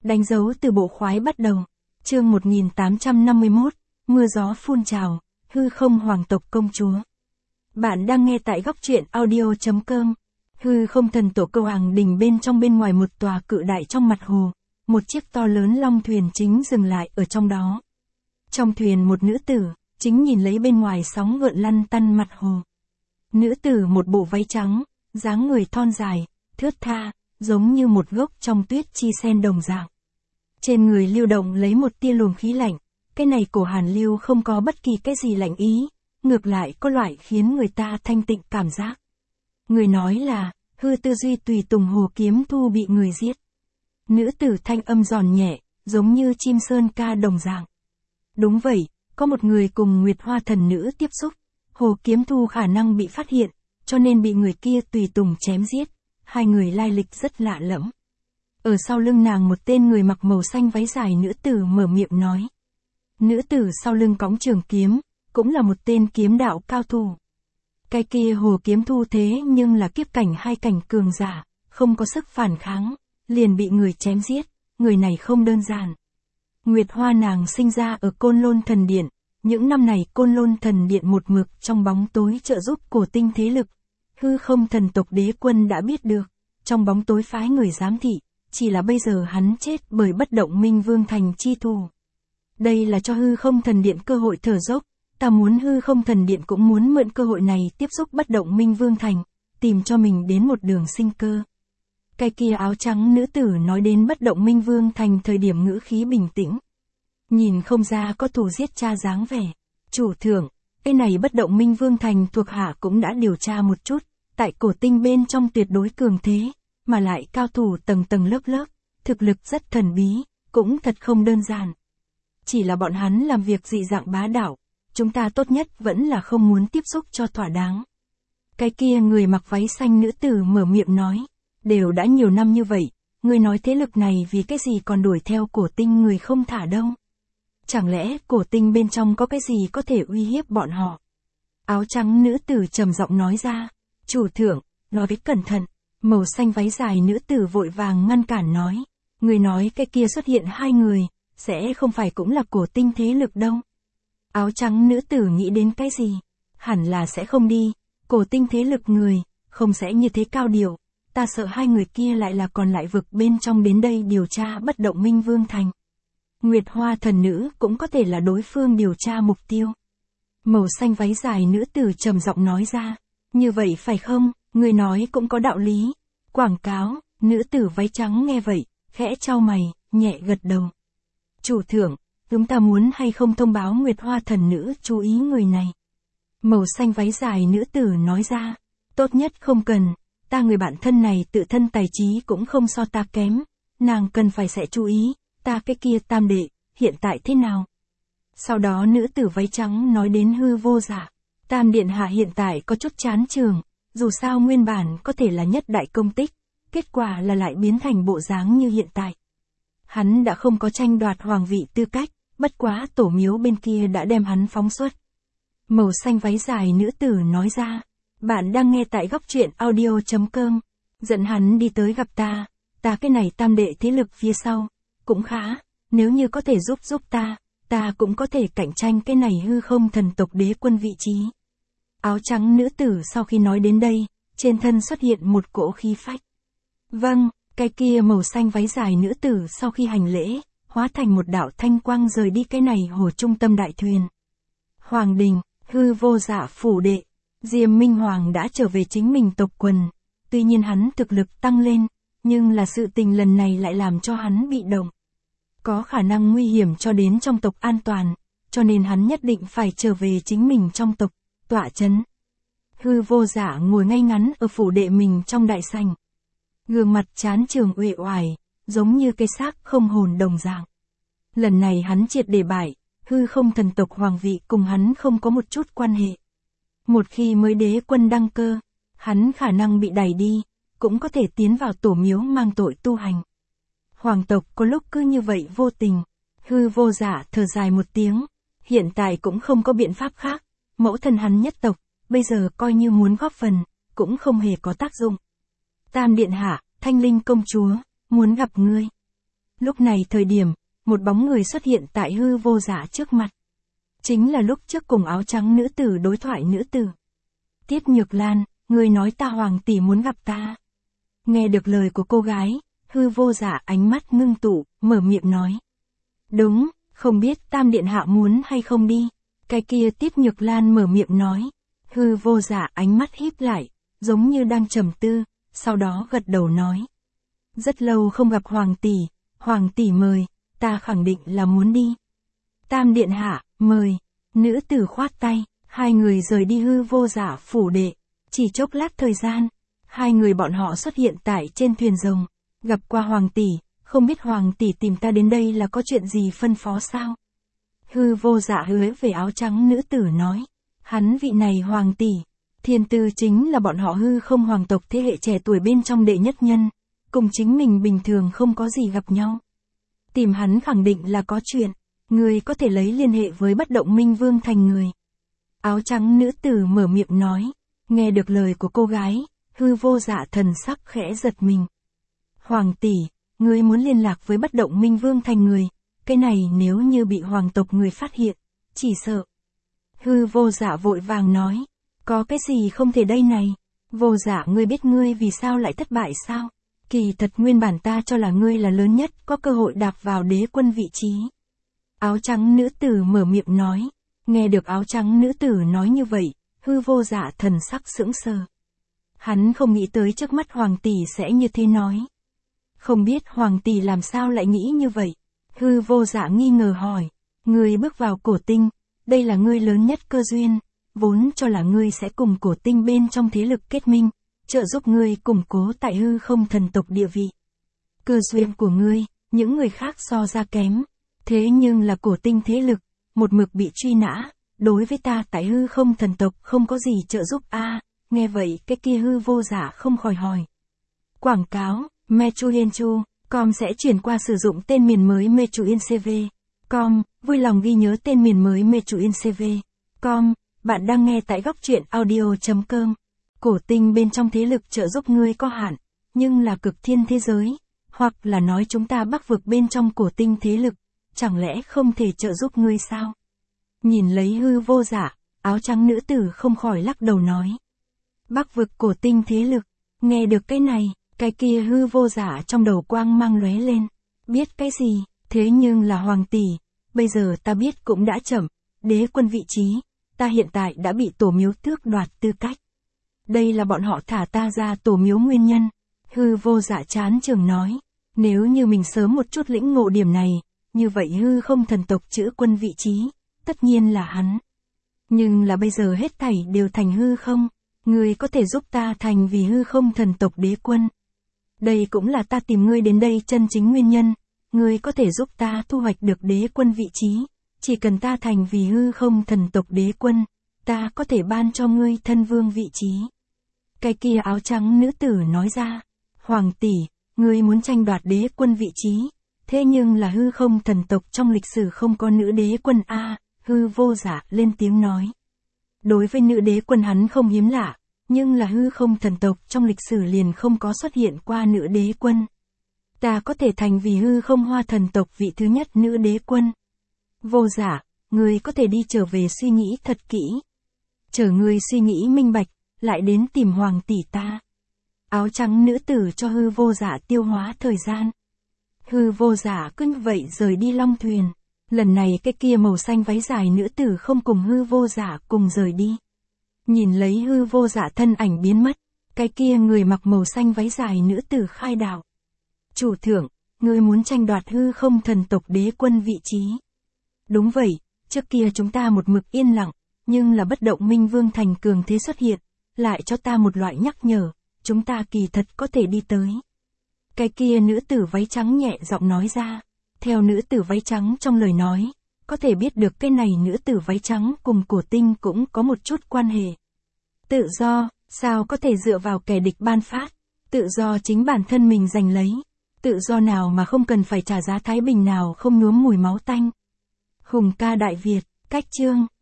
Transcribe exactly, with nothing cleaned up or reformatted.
Đánh dấu từ bộ khoái bắt đầu. Chương một nghìn tám trăm năm mươi mốt, mưa gió phun trào, hư không hoàng tộc công chúa. Bạn đang nghe tại góc truyện audio.com. Hư không thần tổ cầu hoàng đình bên trong bên ngoài một tòa cự đại trong mặt hồ. Một chiếc to lớn long thuyền chính dừng lại ở trong đó. Trong thuyền một nữ tử, chính nhìn lấy bên ngoài sóng gợn lăn tăn mặt hồ. Nữ tử một bộ váy trắng, dáng người thon dài, thướt tha, giống như một gốc trong tuyết chi sen đồng dạng. Trên người lưu động lấy một tia luồng khí lạnh, cái này cổ hàn lưu không có bất kỳ cái gì lạnh ý, ngược lại có loại khiến người ta thanh tịnh cảm giác. Người nói là, hư tư duy tùy tùng hồ kiếm thu bị người giết. Nữ tử thanh âm giòn nhẹ, giống như chim sơn ca đồng dạng. Đúng vậy, có một người cùng Nguyệt Hoa thần nữ tiếp xúc, hồ kiếm thu khả năng bị phát hiện, cho nên bị người kia tùy tùng chém giết, hai người lai lịch rất lạ lẫm. Ở sau lưng nàng một tên người mặc màu xanh váy dài nữ tử mở miệng nói. Nữ tử sau lưng cõng trường kiếm, cũng là một tên kiếm đạo cao thủ. Cái kia hồ kiếm thu thế nhưng là kiếp cảnh hai cảnh cường giả, không có sức phản kháng, liền bị người chém giết, người này không đơn giản. Nguyệt Hoa nàng sinh ra ở Côn Lôn Thần Điện, những năm này Côn Lôn Thần Điện một mực trong bóng tối trợ giúp cổ tinh thế lực. Hư không thần tộc đế quân đã biết được, trong bóng tối phái người giám thị, chỉ là bây giờ hắn chết bởi bất động minh vương thành chi thù. Đây là cho hư không thần điện cơ hội thở dốc, ta muốn hư không thần điện cũng muốn mượn cơ hội này tiếp xúc bất động minh vương thành, tìm cho mình đến một đường sinh cơ. Cái kia áo trắng nữ tử nói đến bất động minh vương thành thời điểm ngữ khí bình tĩnh. Nhìn không ra có thù giết cha dáng vẻ. Chủ thượng, cái này bất động minh vương thành thuộc hạ cũng đã điều tra một chút, tại cổ tinh bên trong tuyệt đối cường thế, mà lại cao thủ tầng tầng lớp lớp, thực lực rất thần bí, cũng thật không đơn giản. Chỉ là bọn hắn làm việc dị dạng bá đạo, chúng ta tốt nhất vẫn là không muốn tiếp xúc cho thỏa đáng. Cái kia người mặc váy xanh nữ tử mở miệng nói, đều đã nhiều năm như vậy, người nói thế lực này vì cái gì còn đuổi theo cổ tinh người không thả đâu. Chẳng lẽ cổ tinh bên trong có cái gì có thể uy hiếp bọn họ? Áo trắng nữ tử trầm giọng nói ra, chủ thượng, nói với cẩn thận, màu xanh váy dài nữ tử vội vàng ngăn cản nói, người nói cái kia xuất hiện hai người, sẽ không phải cũng là cổ tinh thế lực đâu. Áo trắng nữ tử nghĩ đến cái gì? Hẳn là sẽ không đi, cổ tinh thế lực người, không sẽ như thế cao điều, ta sợ hai người kia lại là còn lại vực bên trong đến đây điều tra bất động minh vương thành. Nguyệt Hoa thần nữ cũng có thể là đối phương điều tra mục tiêu. Màu xanh váy dài nữ tử trầm giọng nói ra, như vậy phải không, người nói cũng có đạo lý. Quảng cáo, nữ tử váy trắng nghe vậy, khẽ chau mày, nhẹ gật đầu. Chủ thượng, chúng ta muốn hay không thông báo Nguyệt Hoa thần nữ chú ý người này. Màu xanh váy dài nữ tử nói ra, tốt nhất không cần, ta người bạn thân này tự thân tài trí cũng không so ta kém, nàng cần phải sẽ chú ý, ta cái kia tam đệ, hiện tại thế nào? Sau đó nữ tử váy trắng nói đến hư vô giả, tam điện hạ hiện tại có chút chán trường, dù sao nguyên bản có thể là nhất đại công tích, kết quả là lại biến thành bộ dáng như hiện tại. Hắn đã không có tranh đoạt hoàng vị tư cách, bất quá tổ miếu bên kia đã đem hắn phóng xuất. Màu xanh váy dài nữ tử nói ra, bạn đang nghe tại góc truyện audio.com, dẫn hắn đi tới gặp ta, ta cái này tam đệ thế lực phía sau, cũng khá, nếu như có thể giúp giúp ta, ta cũng có thể cạnh tranh cái này hư không thần tộc đế quân vị trí. Áo trắng nữ tử sau khi nói đến đây, trên thân xuất hiện một cỗ khí phách. Vâng, cái kia màu xanh váy dài nữ tử sau khi hành lễ, hóa thành một đạo thanh quang rời đi cái này hồ trung tâm đại thuyền. Hoàng đình, hư vô dạ phủ đệ, Diêm Minh Hoàng đã trở về chính mình tộc quần, tuy nhiên hắn thực lực tăng lên, nhưng là sự tình lần này lại làm cho hắn bị động. Có khả năng nguy hiểm cho đến trong tộc an toàn, cho nên hắn nhất định phải trở về chính mình trong tộc, tọa chấn. Hư vô giả ngồi ngay ngắn ở phủ đệ mình trong đại sảnh. Gương mặt chán trường uể oải, giống như cây xác không hồn đồng dạng. Lần này hắn triệt để bại, hư không thần tộc hoàng vị cùng hắn không có một chút quan hệ. Một khi mới đế quân đăng cơ, hắn khả năng bị đẩy đi, cũng có thể tiến vào tổ miếu mang tội tu hành. Hoàng tộc có lúc cứ như vậy vô tình, hư vô giả thở dài một tiếng, hiện tại cũng không có biện pháp khác, mẫu thân hắn nhất tộc, bây giờ coi như muốn góp phần, cũng không hề có tác dụng. Tam điện hạ, Thanh Linh công chúa, muốn gặp ngươi. Lúc này thời điểm, một bóng người xuất hiện tại hư vô giả trước mặt. Chính là lúc trước cùng áo trắng nữ tử đối thoại nữ tử. Tiết Nhược Lan, người nói ta Hoàng tỷ muốn gặp ta. Nghe được lời của cô gái, hư vô giả ánh mắt ngưng tụ, mở miệng nói. Đúng, không biết Tam Điện Hạ muốn hay không đi. Cái kia Tiết Nhược Lan mở miệng nói. Hư vô giả ánh mắt híp lại, giống như đang trầm tư, sau đó gật đầu nói. Rất lâu không gặp Hoàng tỷ, Hoàng tỷ mời, ta khẳng định là muốn đi. Tam Điện Hạ, mời. Nữ tử khoát tay, hai người rời đi hư vô giả phủ đệ. Chỉ chốc lát thời gian, hai người bọn họ xuất hiện tại trên thuyền rồng. Gặp qua Hoàng tỷ, không biết Hoàng tỷ tìm ta đến đây là có chuyện gì phân phó sao? Hư vô giả hứa về áo trắng nữ tử nói. Hắn vị này Hoàng tỷ, thiên tư chính là bọn họ hư không hoàng tộc thế hệ trẻ tuổi bên trong đệ nhất nhân. Cùng chính mình bình thường không có gì gặp nhau. Tìm hắn khẳng định là có chuyện. Người có thể lấy liên hệ với bất động minh vương thành người. Áo trắng nữ tử mở miệng nói. Nghe được lời của cô gái, hư vô giả thần sắc khẽ giật mình. Hoàng tỷ, người muốn liên lạc với bất động minh vương thành người. Cái này nếu như bị hoàng tộc người phát hiện, chỉ sợ. Hư vô giả vội vàng nói. Có cái gì không thể đây này? Vô giả ngươi biết ngươi vì sao lại thất bại sao? Kỳ thật nguyên bản ta cho là ngươi là lớn nhất có cơ hội đạp vào đế quân vị trí. Áo trắng nữ tử mở miệng nói. Nghe được áo trắng nữ tử nói như vậy, hư vô giả thần sắc sững sờ. Hắn không nghĩ tới trước mắt Hoàng tỷ sẽ như thế nói. Không biết Hoàng tỷ làm sao lại nghĩ như vậy. Hư vô giả nghi ngờ hỏi. Ngươi bước vào cổ tinh, đây là ngươi lớn nhất cơ duyên, vốn cho là ngươi sẽ cùng cổ tinh bên trong thế lực kết minh, trợ giúp ngươi củng cố tại hư không thần tộc địa vị. Cơ duyên của ngươi, những người khác so ra kém, thế nhưng là cổ tinh thế lực, một mực bị truy nã, đối với ta tại hư không thần tộc không có gì trợ giúp a. Nghe vậy cái kia hư vô giả không khỏi hỏi. Quảng cáo, Mechuyenchu, com sẽ chuyển qua sử dụng tên miền mới Mechuyencv. Com, vui lòng ghi nhớ tên miền mới Mechuyencv. Com, bạn đang nghe tại góc truyện audio.com. Cổ tinh bên trong thế lực trợ giúp ngươi có hạn, nhưng là cực thiên thế giới, hoặc là nói chúng ta bắc vực bên trong cổ tinh thế lực, chẳng lẽ không thể trợ giúp ngươi sao? Nhìn lấy hư vô giả, áo trắng nữ tử không khỏi lắc đầu nói. Bắc vực cổ tinh thế lực, nghe được cái này, cái kia hư vô giả trong đầu quang mang lóe lên. Biết cái gì, thế nhưng là Hoàng tỷ, bây giờ ta biết cũng đã chậm, đế quân vị trí, ta hiện tại đã bị tổ miếu tước đoạt tư cách. Đây là bọn họ thả ta ra tổ miếu nguyên nhân. Hư vô giả chán trường nói, nếu như mình sớm một chút lĩnh ngộ điểm này, như vậy hư không thần tộc chữ quân vị trí, tất nhiên là hắn. Nhưng là bây giờ hết thảy đều thành hư không, ngươi có thể giúp ta thành vì hư không thần tộc đế quân. Đây cũng là ta tìm ngươi đến đây chân chính nguyên nhân, ngươi có thể giúp ta thu hoạch được đế quân vị trí, chỉ cần ta thành vì hư không thần tộc đế quân, ta có thể ban cho ngươi thân vương vị trí. Cái kia áo trắng nữ tử nói ra, Hoàng tỷ, ngươi muốn tranh đoạt đế quân vị trí, thế nhưng là hư không thần tộc trong lịch sử không có nữ đế quân a. Hư vô giả lên tiếng nói. Đối với nữ đế quân hắn không hiếm lạ, nhưng là hư không thần tộc trong lịch sử liền không có xuất hiện qua nữ đế quân. Ta có thể thành vì hư không hoa thần tộc vị thứ nhất nữ đế quân. Vô giả, ngươi có thể đi trở về suy nghĩ thật kỹ. Chờ ngươi suy nghĩ minh bạch, lại đến tìm Hoàng tỷ ta. Áo trắng nữ tử cho hư vô giả tiêu hóa thời gian. Hư vô giả cứ như vậy rời đi long thuyền. Lần này cái kia màu xanh váy dài nữ tử không cùng hư vô giả cùng rời đi. Nhìn lấy hư vô giả thân ảnh biến mất, cái kia người mặc màu xanh váy dài nữ tử khai đạo. Chủ thượng, ngươi muốn tranh đoạt hư không thần tộc đế quân vị trí. Đúng vậy, trước kia chúng ta một mực yên lặng, nhưng là bất động minh vương thành cường thế xuất hiện, lại cho ta một loại nhắc nhở, chúng ta kỳ thật có thể đi tới. Cái kia nữ tử váy trắng nhẹ giọng nói ra. Theo nữ tử váy trắng trong lời nói, có thể biết được cái này nữ tử váy trắng cùng cổ tinh cũng có một chút quan hệ. Tự do, sao có thể dựa vào kẻ địch ban phát, tự do chính bản thân mình giành lấy, tự do nào mà không cần phải trả giá thái bình nào không nhuốm mùi máu tanh. Hùng ca Đại Việt, cách chương.